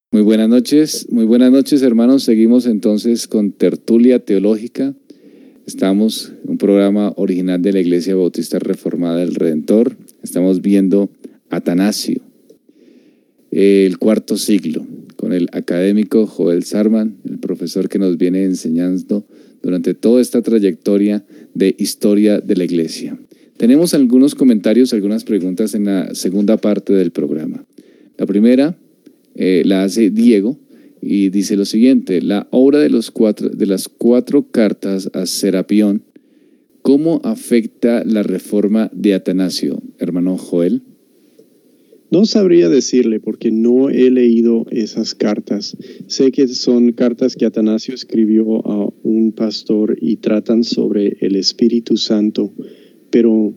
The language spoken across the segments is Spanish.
Muy buenas noches hermanos, seguimos entonces con Tertulia Teológica. Estamos en un programa original de la Iglesia Bautista Reformada del Redentor. Estamos viendo Atanasio, el cuarto siglo, con el académico Joel Sarman, el profesor que nos viene enseñando durante toda esta trayectoria de historia de la Iglesia. Tenemos algunos comentarios, algunas preguntas en la segunda parte del programa. La primera la hace Diego y dice lo siguiente: la obra de las cuatro cartas a Serapión, ¿cómo afecta la reforma de Atanasio, hermano Joel? No sabría decirle porque no he leído esas cartas. Sé que son cartas que Atanasio escribió a un pastor y tratan sobre el Espíritu Santo, pero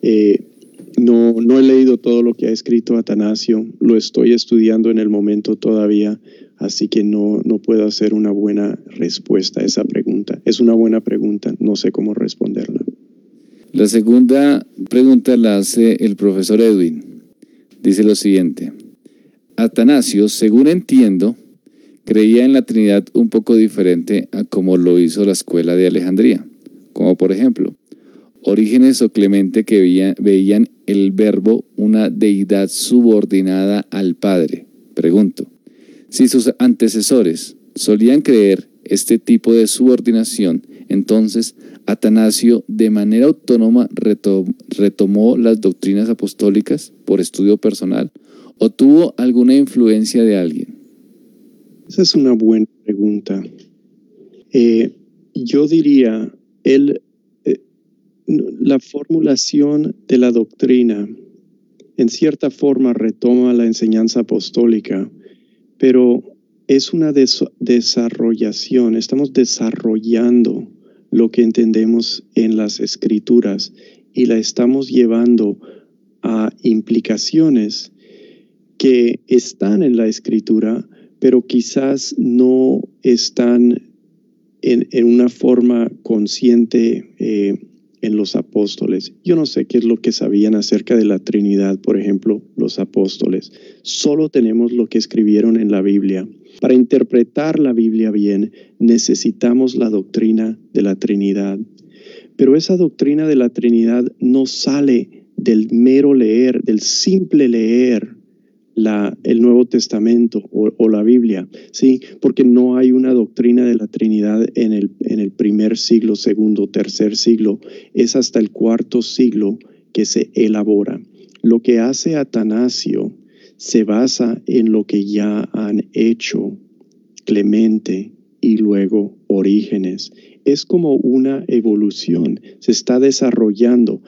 no he leído todo lo que ha escrito Atanasio. Lo estoy estudiando en el momento todavía, así que no puedo hacer una buena respuesta a esa pregunta. Es una buena pregunta, no sé cómo responderla. La segunda pregunta la hace el profesor Edwin. Dice lo siguiente: Atanasio, según entiendo, creía en la Trinidad un poco diferente a como lo hizo la escuela de Alejandría, como por ejemplo Orígenes o Clemente, que veían el Verbo una deidad subordinada al Padre. Pregunto, si sus antecesores solían creer este tipo de subordinación, entonces Atanasio de manera autónoma retomó las doctrinas apostólicas por estudio personal o tuvo alguna influencia de alguien. Esa es una buena pregunta. Yo diría, la formulación de la doctrina en cierta forma retoma la enseñanza apostólica, pero es una desarrollación. Estamos desarrollando lo que entendemos en las Escrituras y la estamos llevando a implicaciones que están en la Escritura, pero quizás no están en una forma consciente en los apóstoles. Yo no sé qué es lo que sabían acerca de la Trinidad, por ejemplo, los apóstoles. Solo tenemos lo que escribieron en la Biblia. Para interpretar la Biblia bien, necesitamos la doctrina de la Trinidad. Pero esa doctrina de la Trinidad no sale del mero leer, del simple leer el Nuevo Testamento o la Biblia, ¿sí? Porque no hay una doctrina de la Trinidad en el primer siglo, segundo, tercer siglo. Es hasta el cuarto siglo que se elabora. Lo que hace Atanasio se basa en lo que ya han hecho Clemente y luego Orígenes. Es como una evolución, se está desarrollando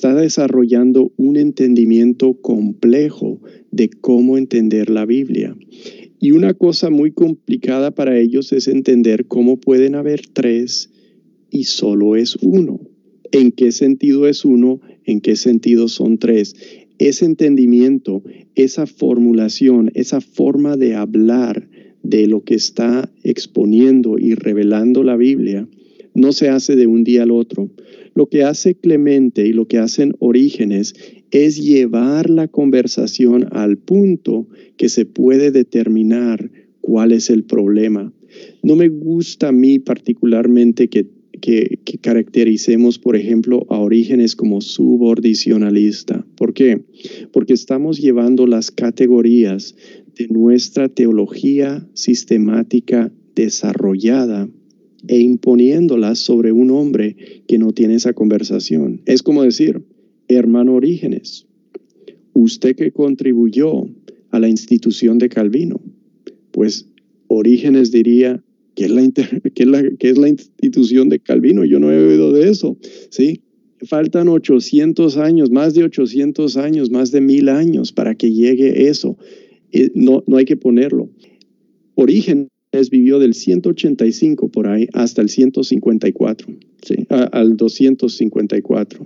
un entendimiento complejo de cómo entender la Biblia. Y una cosa muy complicada para ellos es entender cómo pueden haber tres y solo es uno. ¿En qué sentido es uno? ¿En qué sentido son tres? Ese entendimiento, esa formulación, esa forma de hablar de lo que está exponiendo y revelando la Biblia, no se hace de un día al otro. Lo que hace Clemente y lo que hacen Orígenes es llevar la conversación al punto que se puede determinar cuál es el problema. No me gusta a mí particularmente que caractericemos, por ejemplo, a Orígenes como subordinacionalista. ¿Por qué? Porque estamos llevando las categorías de nuestra teología sistemática desarrollada e imponiéndolas sobre un hombre que no tiene esa conversación. Es como decir, hermano Orígenes, usted que contribuyó a la institución de Calvino, pues Orígenes diría, ¿qué es la institución de Calvino? Yo no he oído de eso, ¿sí? Faltan 800 años, más de 800 años, más de 1000 años para que llegue eso. No hay que ponerlo. Orígenes vivió del 185 por ahí hasta el 154, ¿sí? Al 254.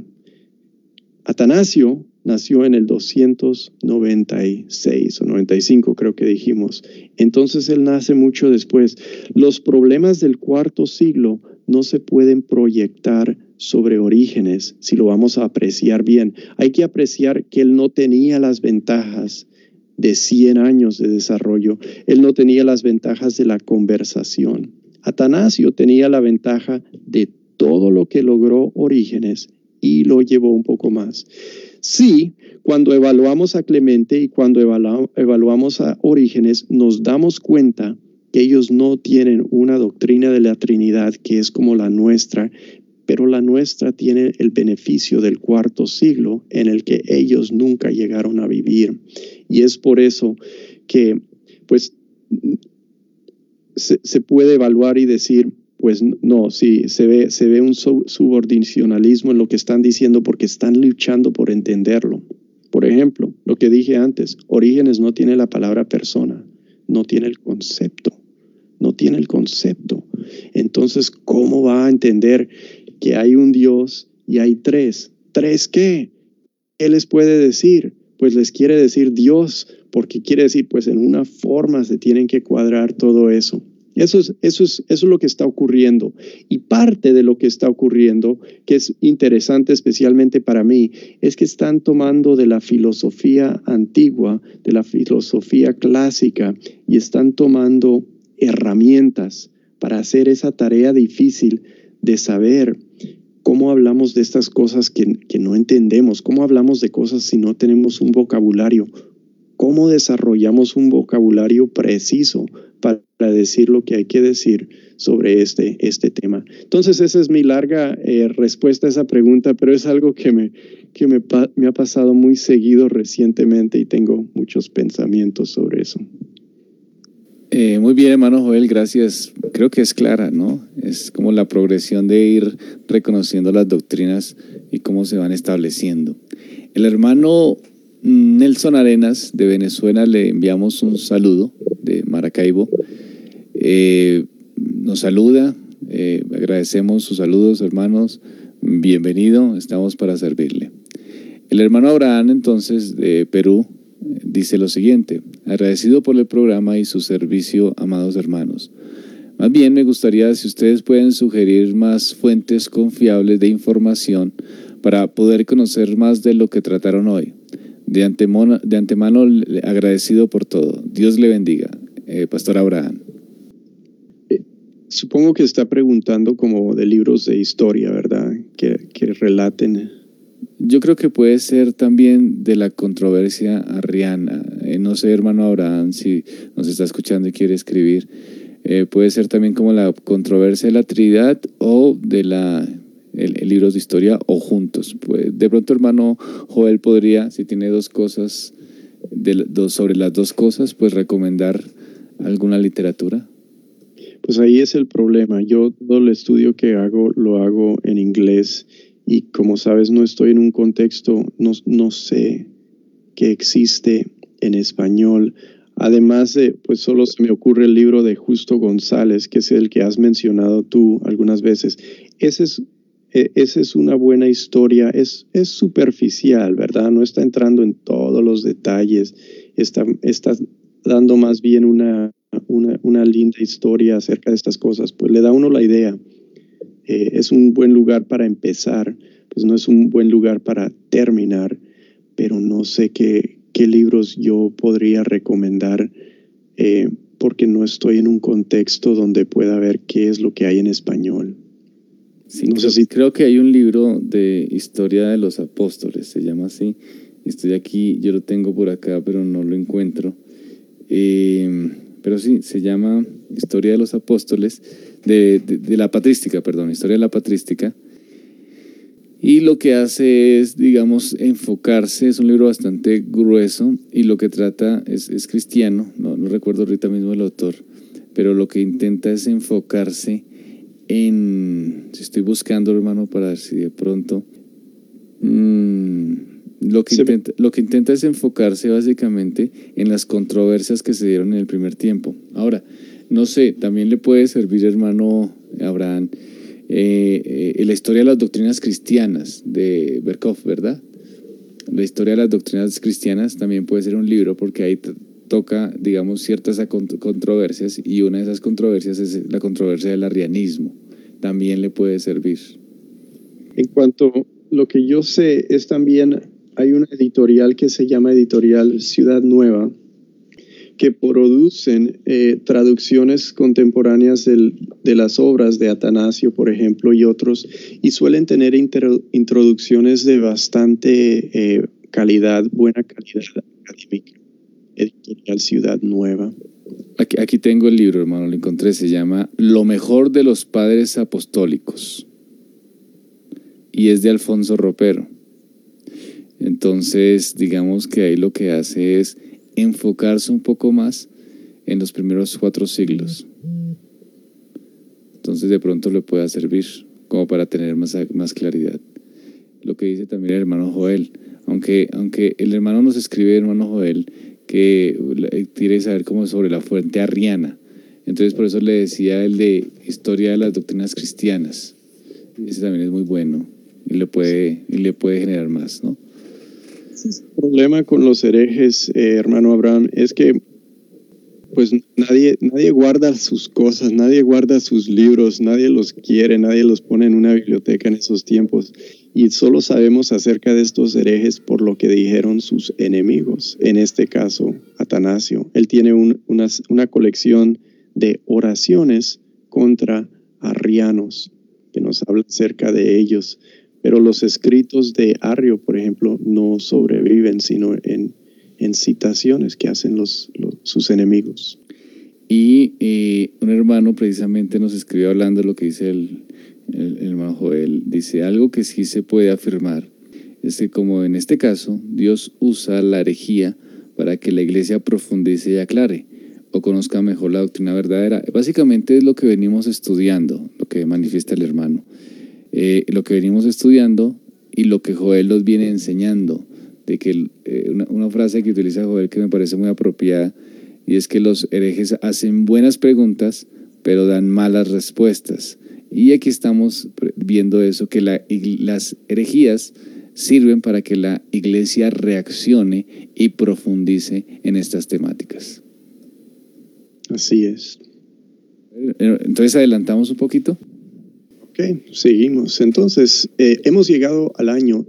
Atanasio nació en el 296 o 95, creo que dijimos. Entonces él nace mucho después. Los problemas del cuarto siglo no se pueden proyectar sobre Orígenes si lo vamos a apreciar bien. Hay que apreciar que él no tenía las ventajas de 100 años de desarrollo. Él no tenía las ventajas de la conversación. Atanasio tenía la ventaja de todo lo que logró Orígenes y lo llevó un poco más. Sí, cuando evaluamos a Clemente y cuando evaluamos a Orígenes, nos damos cuenta que ellos no tienen una doctrina de la Trinidad que es como la nuestra, pero la nuestra tiene el beneficio del cuarto siglo en el que ellos nunca llegaron a vivir. Y es por eso que pues se puede evaluar y decir, pues no, sí, se ve un subordinacionalismo en lo que están diciendo porque están luchando por entenderlo. Por ejemplo, lo que dije antes, Orígenes no tiene la palabra persona, no tiene el concepto. Entonces, ¿cómo va a entender que hay un Dios y hay tres? ¿Tres qué? ¿Qué les puede decir? Pues les quiere decir Dios, porque quiere decir, pues en una forma se tienen que cuadrar todo eso. Eso es lo que está ocurriendo. Y parte de lo que está ocurriendo, que es interesante especialmente para mí, es que están tomando de la filosofía antigua, de la filosofía clásica, y están tomando herramientas para hacer esa tarea difícil de saber cómo hablamos de estas cosas que no entendemos, cómo hablamos de cosas si no tenemos un vocabulario, cómo desarrollamos un vocabulario preciso para decir lo que hay que decir sobre este tema. Entonces esa es mi larga respuesta a esa pregunta, pero es algo que me ha pasado muy seguido recientemente y tengo muchos pensamientos sobre eso. Muy bien, hermano Joel, gracias. Creo que es clara, ¿no? Es como la progresión de ir reconociendo las doctrinas y cómo se van estableciendo. El hermano Nelson Arenas de Venezuela, le enviamos un saludo de Maracaibo. Nos saluda, agradecemos sus saludos, hermanos. Bienvenido, estamos para servirle. El hermano Abraham, entonces, de Perú, dice lo siguiente: agradecido por el programa y su servicio, amados hermanos. Más bien me gustaría si ustedes pueden sugerir más fuentes confiables de información para poder conocer más de lo que trataron hoy. De antemano agradecido por todo. Dios le bendiga. Pastor Abraham. Supongo que está preguntando como de libros de historia, ¿verdad? Que relaten. Yo creo que puede ser también de la controversia arriana. No sé, hermano Abraham, si nos está escuchando y quiere escribir. Puede ser también como la controversia de la Trinidad o de el libros de historia o juntos. Pues, de pronto, hermano Joel podría, si tiene dos cosas, sobre las dos cosas, pues recomendar alguna literatura. Pues ahí es el problema. Yo todo el estudio que hago lo hago en inglés. Y como sabes, no estoy en un contexto, no sé qué existe en español. Además de, pues solo se me ocurre el libro de Justo González, que es el que has mencionado tú algunas veces. Esa es una buena historia, es superficial, ¿verdad? No está entrando en todos los detalles, está dando más bien una linda historia acerca de estas cosas, pues le da a uno la idea. Es un buen lugar para empezar, pues no es un buen lugar para terminar, pero no sé qué libros yo podría recomendar porque no estoy en un contexto donde pueda ver qué es lo que hay en español. Sí, no sé creo que hay un libro de historia de los apóstoles, se llama así. Estoy aquí, yo lo tengo por acá, pero no lo encuentro. Pero sí, se llama Historia de los Apóstoles, de la patrística, perdón, Historia de la patrística. Y lo que hace es, digamos, enfocarse, es un libro bastante grueso y lo que trata es cristiano, no recuerdo ahorita mismo el autor, pero lo que intenta es enfocarse si estoy buscando, hermano, para ver si de pronto... Lo que intenta es enfocarse básicamente en las controversias que se dieron en el primer tiempo. Ahora, no sé, también le puede servir, hermano Abraham, la historia de las doctrinas cristianas de Berkhof, ¿verdad? La historia de las doctrinas cristianas también puede ser un libro porque ahí toca, digamos, ciertas controversias y una de esas controversias es la controversia del arrianismo. También le puede servir. En cuanto a lo que yo sé es también... Hay una editorial que se llama Editorial Ciudad Nueva, que producen traducciones contemporáneas de las obras de Atanasio, por ejemplo, y otros, y suelen tener introducciones de bastante calidad, buena calidad académica. Editorial Ciudad Nueva. Aquí tengo el libro, hermano, lo encontré, se llama Lo mejor de los padres apostólicos y es de Alfonso Ropero. Entonces, digamos que ahí lo que hace es enfocarse un poco más en los primeros 4 siglos. Entonces, de pronto le pueda servir como para tener más claridad. Lo que dice también el hermano Joel, aunque el hermano nos escribe, hermano Joel, que quiere saber como sobre la fuente arriana. Entonces, por eso le decía el de Historia de las Doctrinas Cristianas. Ese también es muy bueno y le puede generar más, ¿no? El problema con los herejes, hermano Abraham, es que pues nadie guarda sus cosas, nadie guarda sus libros, nadie los quiere, nadie los pone en una biblioteca en esos tiempos. Y solo sabemos acerca de estos herejes por lo que dijeron sus enemigos. En este caso, Atanasio. Él tiene una colección de oraciones contra arrianos que nos habla acerca de ellos. Pero los escritos de Arrio, por ejemplo, no sobreviven, sino en citaciones que hacen sus enemigos. Y un hermano precisamente nos escribió hablando de lo que dice el hermano Joel. Dice, algo que sí se puede afirmar es que, como en este caso, Dios usa la herejía para que la iglesia profundice y aclare o conozca mejor la doctrina verdadera. Básicamente es lo que venimos estudiando, lo que manifiesta el hermano. Lo que venimos estudiando y lo que Joel nos viene enseñando, de que una frase que utiliza Joel que me parece muy apropiada, y es que los herejes hacen buenas preguntas pero dan malas respuestas. Y aquí estamos viendo eso, que las herejías sirven para que la iglesia reaccione y profundice en estas temáticas. Así es. Entonces adelantamos un poquito. Ok, seguimos. Entonces, hemos llegado al año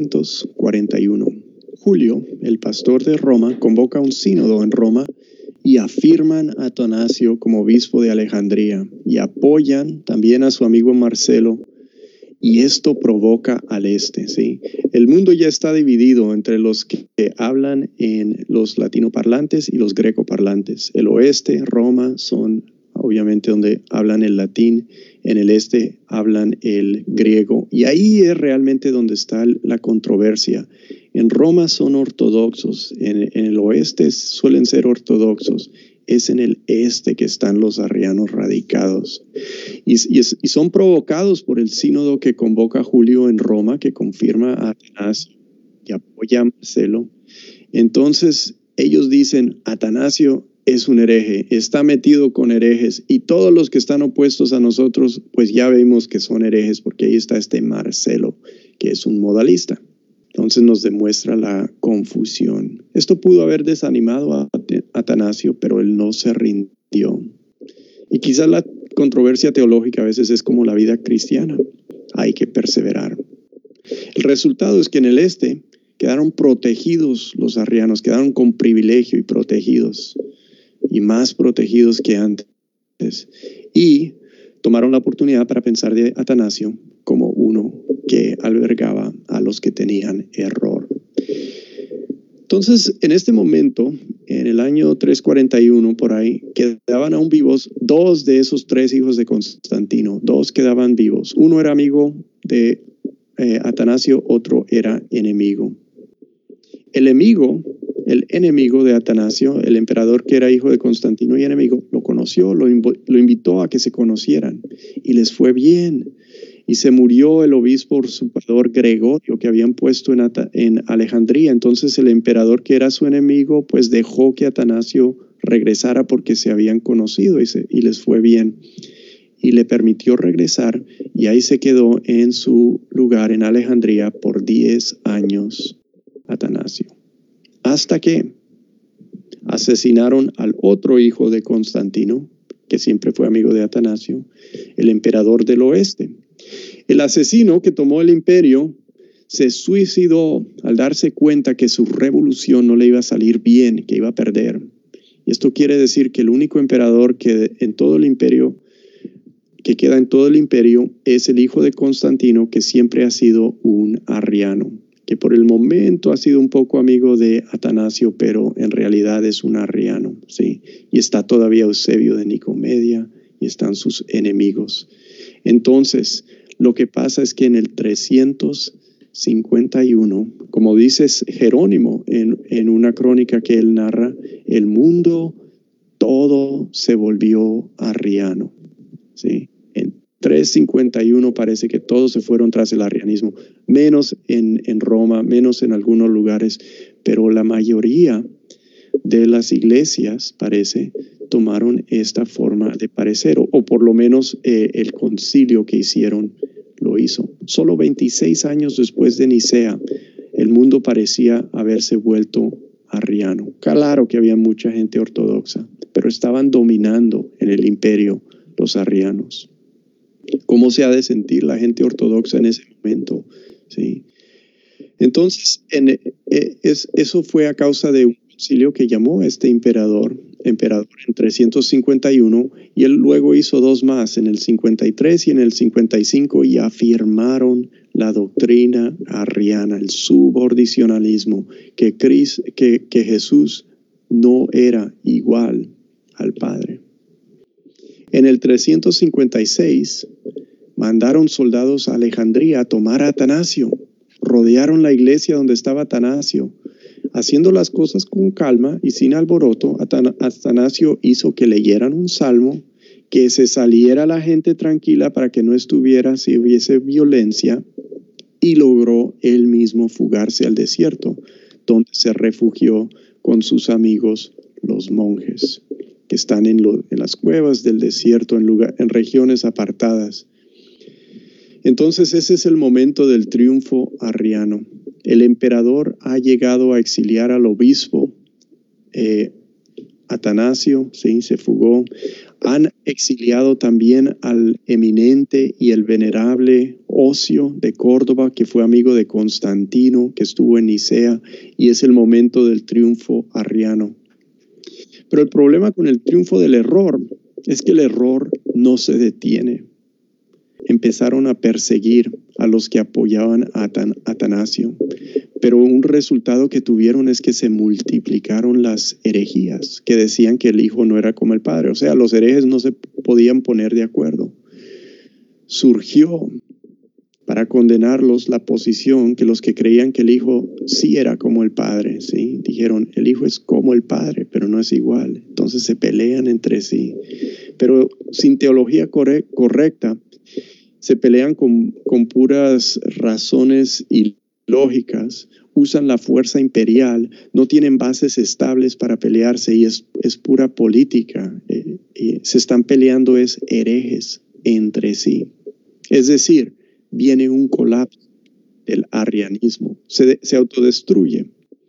341. Julio, el pastor de Roma, convoca un sínodo en Roma y afirman a Atanasio como obispo de Alejandría y apoyan también a su amigo Marcelo, y esto provoca al este, ¿sí? El mundo ya está dividido entre los que hablan en los latinoparlantes y los grecoparlantes. El oeste, Roma, son obviamente donde hablan el latín, en el este hablan el griego, y ahí es realmente donde está la controversia. En Roma son ortodoxos, en el oeste suelen ser ortodoxos, es en el este que están los arrianos radicados. Y son provocados por el sínodo que convoca Julio en Roma, que confirma a Atanasio y apoya a Marcelo. Entonces ellos dicen, Atanasio es un hereje, está metido con herejes, y todos los que están opuestos a nosotros, pues ya vemos que son herejes, porque ahí está este Marcelo, que es un modalista. Entonces nos demuestra la confusión. Esto pudo haber desanimado a Atanasio, pero él no se rindió. Y quizás la controversia teológica a veces es como la vida cristiana. Hay que perseverar. El resultado es que en el este quedaron protegidos los arrianos, quedaron con privilegio y protegidos, y más protegidos que antes. Y tomaron la oportunidad para pensar de Atanasio como uno que albergaba a los que tenían error. Entonces, en este momento, en el año 341, por ahí, quedaban aún vivos 2 de esos 3 hijos de Constantino. 2 quedaban vivos. Uno era amigo de Atanasio, otro era enemigo. El enemigo de Atanasio, el emperador que era hijo de Constantino y enemigo, lo conoció, lo invitó a que se conocieran, y les fue bien. Y se murió el obispo usurpador Gregorio que habían puesto en Alejandría. Entonces el emperador, que era su enemigo, pues dejó que Atanasio regresara porque se habían conocido y les fue bien. Y le permitió regresar, y ahí se quedó en su lugar en Alejandría por 10 años Atanasio. Hasta que asesinaron al otro hijo de Constantino, que siempre fue amigo de Atanasio, el emperador del oeste. El asesino que tomó el imperio se suicidó al darse cuenta que su revolución no le iba a salir bien, que iba a perder. Y Y esto quiere decir que el único emperador que en todo el imperio, que queda en todo el imperio, es el hijo de Constantino, que siempre ha sido un arriano, que por el momento ha sido un poco amigo de Atanasio, pero en realidad es un arriano, ¿sí? Y está todavía Eusebio de Nicomedia y están sus enemigos. Entonces, lo que pasa es que en el 351, como dices Jerónimo en una crónica que él narra, el mundo todo se volvió arriano, ¿sí? En 351 parece que todos se fueron tras el arrianismo, menos en Roma, menos en algunos lugares, pero la mayoría de las iglesias, parece, tomaron esta forma de parecer, o por lo menos el concilio que hicieron lo hizo. Solo 26 años después de Nicea, el mundo parecía haberse vuelto arriano. Claro que había mucha gente ortodoxa, pero estaban dominando en el imperio los arrianos. ¿Cómo se ha de sentir la gente ortodoxa en ese momento? ¿Sí? Entonces, eso fue a causa de un concilio que llamó a este emperador en 351, y él luego hizo dos más, en el 53 y en el 55, y afirmaron la doctrina arriana, el subordicionalismo, que Jesús no era igual al Padre. En el 356 mandaron soldados a Alejandría a tomar a Atanasio. Rodearon la iglesia donde estaba Atanasio. Haciendo las cosas con calma y sin alboroto, Atanasio hizo que leyeran un salmo, que se saliera la gente tranquila para que no estuviera si hubiese violencia, y logró él mismo fugarse al desierto, donde se refugió con sus amigos los monjes, que están en las cuevas del desierto, en regiones apartadas. Entonces ese es el momento del triunfo arriano. El emperador ha llegado a exiliar al obispo Atanasio, ¿sí? Se fugó. Han exiliado también al eminente y el venerable Ocio de Córdoba, que fue amigo de Constantino, que estuvo en Nicea, y es el momento del triunfo arriano. Pero el problema con el triunfo del error es que el error no se detiene. Empezaron a perseguir a los que apoyaban a Atanasio, pero un resultado que tuvieron es que se multiplicaron las herejías, que decían que el hijo no era como el padre. O sea, los herejes no se podían poner de acuerdo. Surgió para condenarlos la posición que los que creían que el hijo sí era como el padre, ¿sí? Dijeron, el hijo es como el padre, pero no es igual. Entonces se pelean entre sí. Pero sin teología correcta, se pelean con puras razones ilógicas, usan la fuerza imperial, no tienen bases estables para pelearse, y es pura política. Se están peleando herejes entre sí. Es decir, viene un colapso del arrianismo, se autodestruye.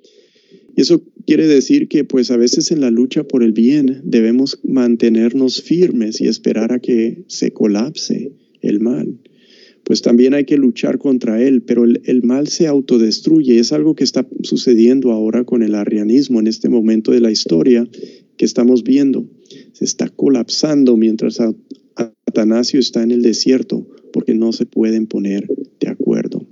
Y eso quiere decir que pues a veces en la lucha por el bien debemos mantenernos firmes y esperar a que se colapse el mal. Pues también hay que luchar contra él, pero el mal se autodestruye. Es algo que está sucediendo ahora con el arrianismo en este momento de la historia que estamos viendo. Se está colapsando mientras Atanasio está en el desierto, porque no se pueden poner de acuerdo.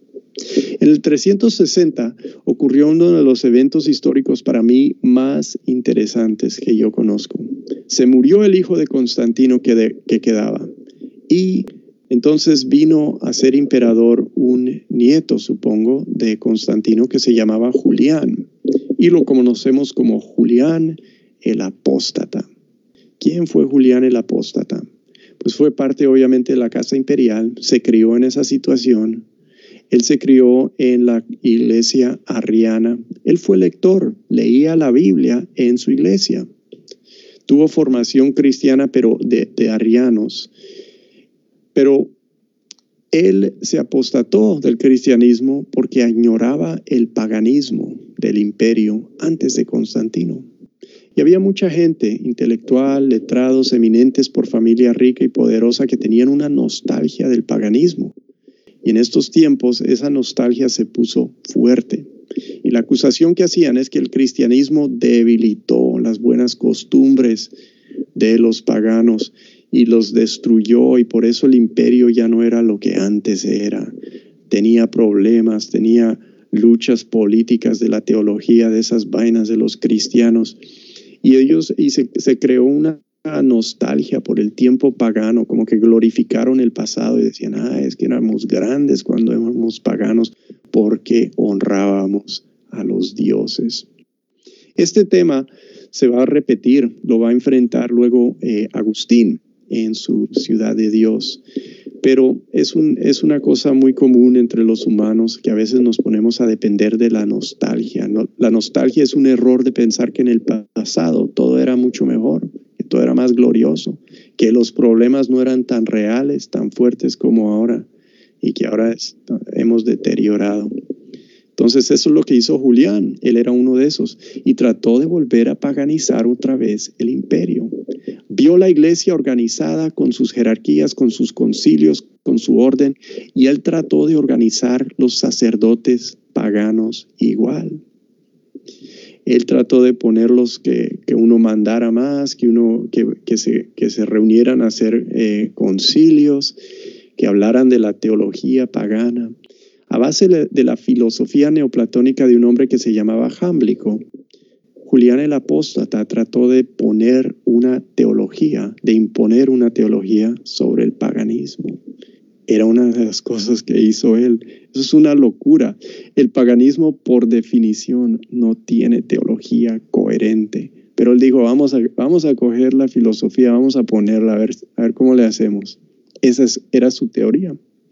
En el 360 ocurrió uno de los eventos históricos para mí más interesantes que yo conozco. Se murió el hijo de Constantino que quedaba, y entonces vino a ser emperador un nieto, supongo, de Constantino, que se llamaba Julián, y lo conocemos como Julián el Apóstata. ¿Quién fue Julián el Apóstata? Pues fue parte obviamente de la casa imperial, se crió en esa situación. Él se crió en la iglesia arriana. Él fue lector, leía la Biblia en su iglesia. Tuvo formación cristiana, pero de arrianos. Pero él se apostató del cristianismo porque añoraba el paganismo del imperio antes de Constantino. Y había mucha gente intelectual, letrados, eminentes por familia rica y poderosa, que tenían una nostalgia del paganismo. Y en estos tiempos esa nostalgia se puso fuerte. Y la acusación que hacían es que el cristianismo debilitó las buenas costumbres de los paganos y los destruyó, y por eso el imperio ya no era lo que antes era. Tenía problemas, tenía luchas políticas de la teología, de esas vainas de los cristianos. Y se creó una nostalgia por el tiempo pagano, como que glorificaron el pasado y decían, es que éramos grandes cuando éramos paganos porque honrábamos a los dioses. Este tema se va a repetir, lo va a enfrentar luego Agustín en su Ciudad de Dios. Pero es una cosa muy común entre los humanos que a veces nos ponemos a depender de la nostalgia, ¿no? La nostalgia es un error de pensar que en el pasado todo era mucho mejor, que todo era más glorioso, que los problemas no eran tan reales, tan fuertes como ahora, y que ahora hemos deteriorado. Entonces eso es lo que hizo Julián. Él era uno de esos y trató de volver a paganizar otra vez el imperio. Vio la iglesia organizada con sus jerarquías, con sus concilios, con su orden, y él trató de organizar los sacerdotes paganos igual. Él trató de ponerlos que uno mandara más, que se reunieran a hacer concilios, que hablaran de la teología pagana. A base de la filosofía neoplatónica de un hombre que se llamaba Jámblico, Julián el Apóstata trató de poner una teología, de imponer una teología sobre el paganismo. Era una de las cosas que hizo él. Eso es una locura. El paganismo, por definición, no tiene teología coherente. Pero él dijo, vamos a coger la filosofía, vamos a ponerla, a ver cómo le hacemos. Esa era su teoría.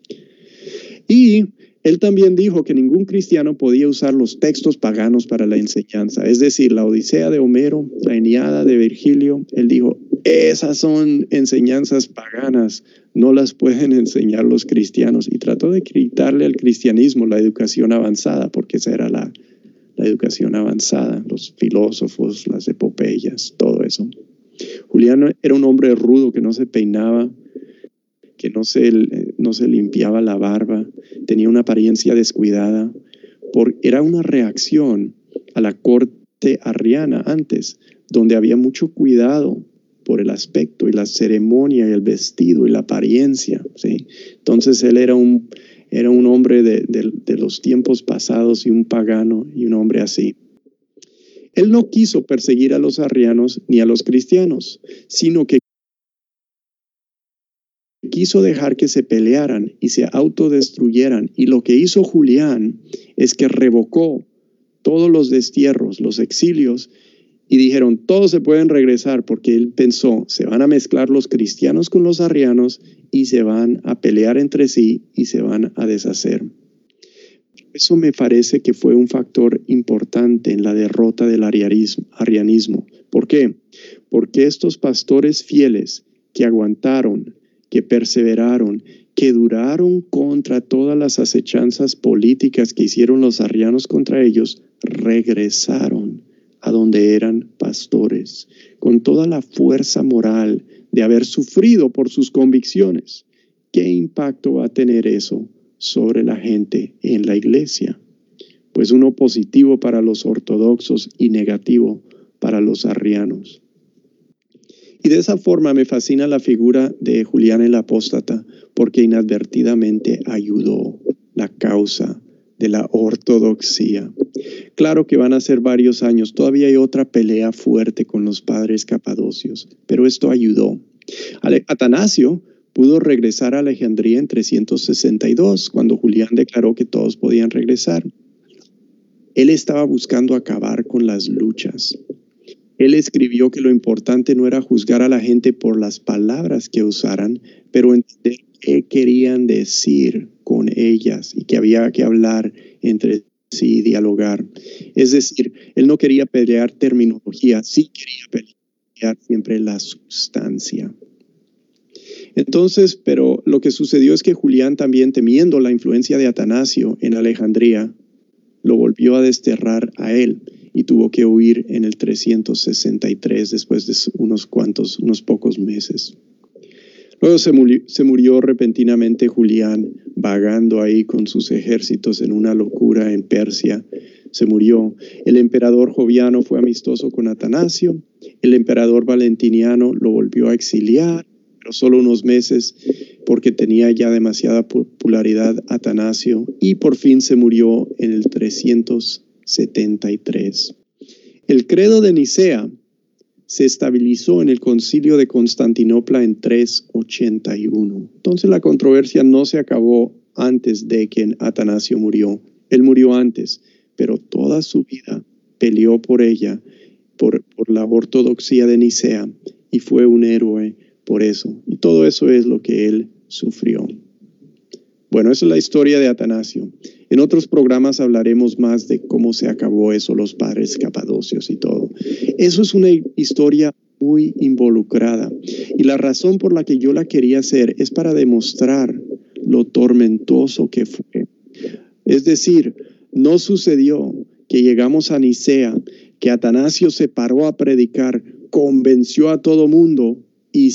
Y él también dijo que ningún cristiano podía usar los textos paganos para la enseñanza. Es decir, la Odisea de Homero, la Eneada de Virgilio. Él dijo, esas son enseñanzas paganas, no las pueden enseñar los cristianos. Y trató de quitarle al cristianismo la educación avanzada, porque esa era la educación avanzada, los filósofos, las epopeyas, todo eso. Julián era un hombre rudo que no se peinaba, que no se limpiaba la barba, tenía una apariencia descuidada, era una reacción a la corte arriana antes, donde había mucho cuidado por el aspecto y la ceremonia y el vestido y la apariencia, ¿sí? Entonces él era un hombre de los tiempos pasados y un pagano y un hombre así. Él no quiso perseguir a los arrianos ni a los cristianos, sino que quiso dejar que se pelearan y se autodestruyeran. Y lo que hizo Julián es que revocó todos los destierros, los exilios, y dijeron, todos se pueden regresar, porque él pensó, se van a mezclar los cristianos con los arrianos y se van a pelear entre sí y se van a deshacer. Eso me parece que fue un factor importante en la derrota del arrianismo. ¿Por qué? Porque estos pastores fieles que aguantaron, que perseveraron, que duraron contra todas las acechanzas políticas que hicieron los arrianos contra ellos, regresaron a donde eran pastores, con toda la fuerza moral de haber sufrido por sus convicciones. ¿Qué impacto va a tener eso sobre la gente en la iglesia? Pues uno positivo para los ortodoxos y negativo para los arrianos. Y de esa forma me fascina la figura de Julián el Apóstata, porque inadvertidamente ayudó la causa de la ortodoxia. Claro que van a ser varios años, todavía hay otra pelea fuerte con los padres capadocios, pero esto ayudó. Atanasio pudo regresar a Alejandría en 362, cuando Julián declaró que todos podían regresar. Él estaba buscando acabar con las luchas. Él escribió que lo importante no era juzgar a la gente por las palabras que usaran, pero entender qué querían decir con ellas y que había que hablar entre sí y dialogar. Es decir, él no quería pelear terminología, sí quería pelear siempre la sustancia. Entonces, pero lo que sucedió es que Julián también, temiendo la influencia de Atanasio en Alejandría, lo volvió a desterrar a él y tuvo que huir en el 363 después de unos pocos meses. Luego se murió repentinamente Julián, vagando ahí con sus ejércitos en una locura en Persia. Se murió. El emperador Joviano fue amistoso con Atanasio. El emperador Valentiniano lo volvió a exiliar, pero solo unos meses porque tenía ya demasiada popularidad Atanasio. Y por fin se murió en el 373. El credo de Nicea se estabilizó en el concilio de Constantinopla en 381. Entonces la controversia no se acabó antes de que Atanasio murió. Él murió antes, pero toda su vida peleó por ella, por la ortodoxia de Nicea, y fue un héroe por eso. Y todo eso es lo que él sufrió. Bueno, esa es la historia de Atanasio. En otros programas hablaremos más de cómo se acabó eso, los padres capadocios y todo. Eso es una historia muy involucrada. Y la razón por la que yo la quería hacer es para demostrar lo tormentoso que fue. Es decir, no sucedió que llegamos a Nicea, que Atanasio se paró a predicar, convenció a todo mundo y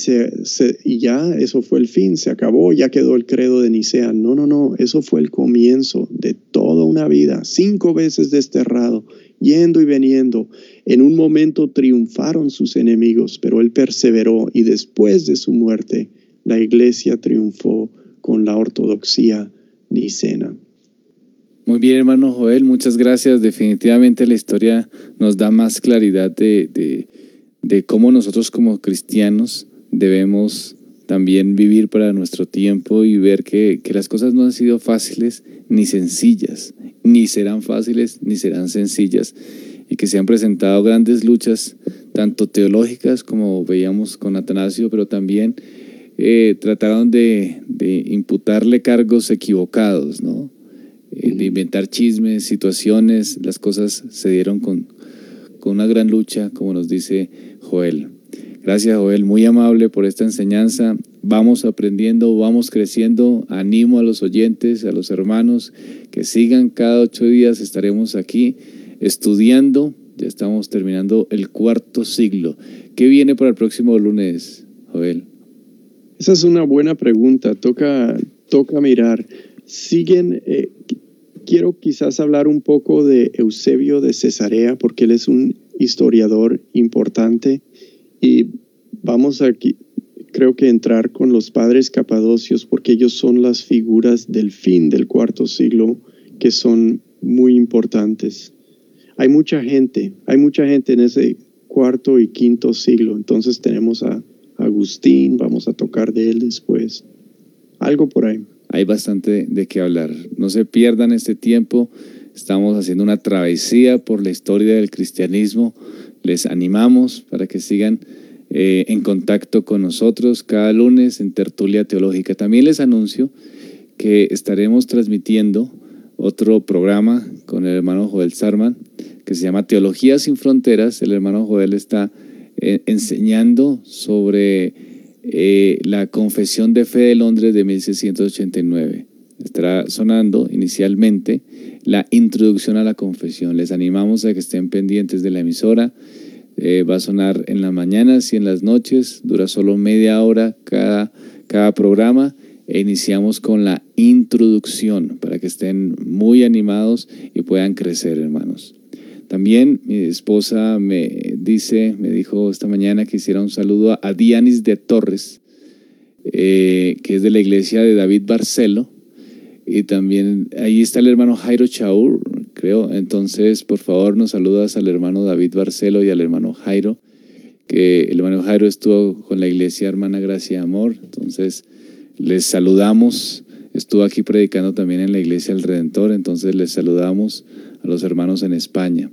ya eso fue el fin, se acabó, ya quedó el credo de Nicea. No, eso fue el comienzo de toda una vida, 5 veces desterrado, yendo y veniendo. En un momento triunfaron sus enemigos, pero él perseveró y después de su muerte, la iglesia triunfó con la ortodoxia nicena. Muy bien, hermano Joel, muchas gracias. Definitivamente la historia nos da más claridad de cómo nosotros como cristianos debemos también vivir para nuestro tiempo y ver que las cosas no han sido fáciles ni sencillas, ni serán fáciles ni serán sencillas, y que se han presentado grandes luchas, tanto teológicas como veíamos con Atanasio, pero también trataron de imputarle cargos equivocados, ¿no? De inventar chismes, situaciones. Las cosas se dieron con una gran lucha, como nos dice Joel. Gracias, Joel, muy amable por esta enseñanza. Vamos aprendiendo, vamos creciendo. Animo a los oyentes, a los hermanos que sigan. Cada 8 días estaremos aquí estudiando. Ya estamos terminando el 4º siglo. ¿Qué viene para el próximo lunes, Joel? Esa es una buena pregunta. Toca mirar. Quiero quizás hablar un poco de Eusebio de Cesarea, porque él es un historiador importante. Y vamos aquí, creo que entrar con los padres capadocios, porque ellos son las figuras del fin del 4º siglo que son muy importantes. Hay mucha gente en ese 4º y 5º siglo. Entonces tenemos a Agustín, vamos a tocar de él después. Algo por ahí. Hay bastante de qué hablar. No se pierdan este tiempo. Estamos haciendo una travesía por la historia del cristianismo. Les animamos para que sigan en contacto con nosotros cada lunes en Tertulia Teológica. También les anuncio que estaremos transmitiendo otro programa con el hermano Joel Sarman que se llama Teología sin Fronteras. El hermano Joel está enseñando sobre la Confesión de Fe de Londres de 1689. Estará sonando inicialmente la introducción a la confesión. Les animamos a que estén pendientes de la emisora. Va a sonar en las mañanas y en las noches. Dura solo media hora cada programa. E iniciamos con la introducción para que estén muy animados y puedan crecer, hermanos. También mi esposa me dijo esta mañana que hiciera un saludo a Dianis de Torres, que es de la iglesia de David Barcelo. Y también ahí está el hermano Jairo Chaur, creo. Entonces, por favor, nos saludas al hermano David Barcelo y al hermano Jairo, que el hermano Jairo estuvo con la iglesia Hermana Gracia y Amor. Entonces, les saludamos. Estuvo aquí predicando también en la iglesia El Redentor. Entonces, les saludamos a los hermanos en España.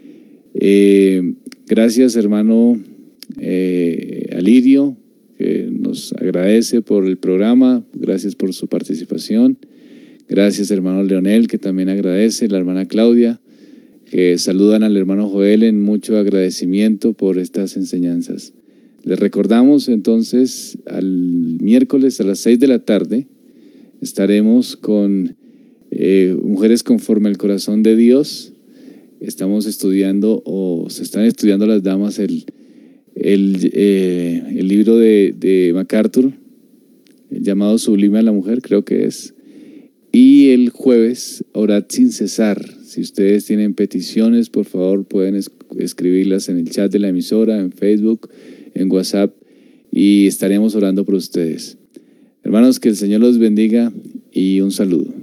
Gracias, hermano Alirio, que nos agradece por el programa. Gracias por su participación. Gracias, hermano Leonel, que también agradece. La hermana Claudia, que saludan al hermano Joel en mucho agradecimiento por estas enseñanzas. Les recordamos entonces al miércoles a las 6 de la tarde estaremos con Mujeres conforme al corazón de Dios. Estamos estudiando, o se están estudiando las damas, el libro de MacArthur, el llamado sublime a la mujer, creo que es. Y el jueves, orad sin cesar. Si ustedes tienen peticiones, por favor, pueden escribirlas en el chat de la emisora, en Facebook, en WhatsApp, y estaremos orando por ustedes. Hermanos, que el Señor los bendiga y un saludo.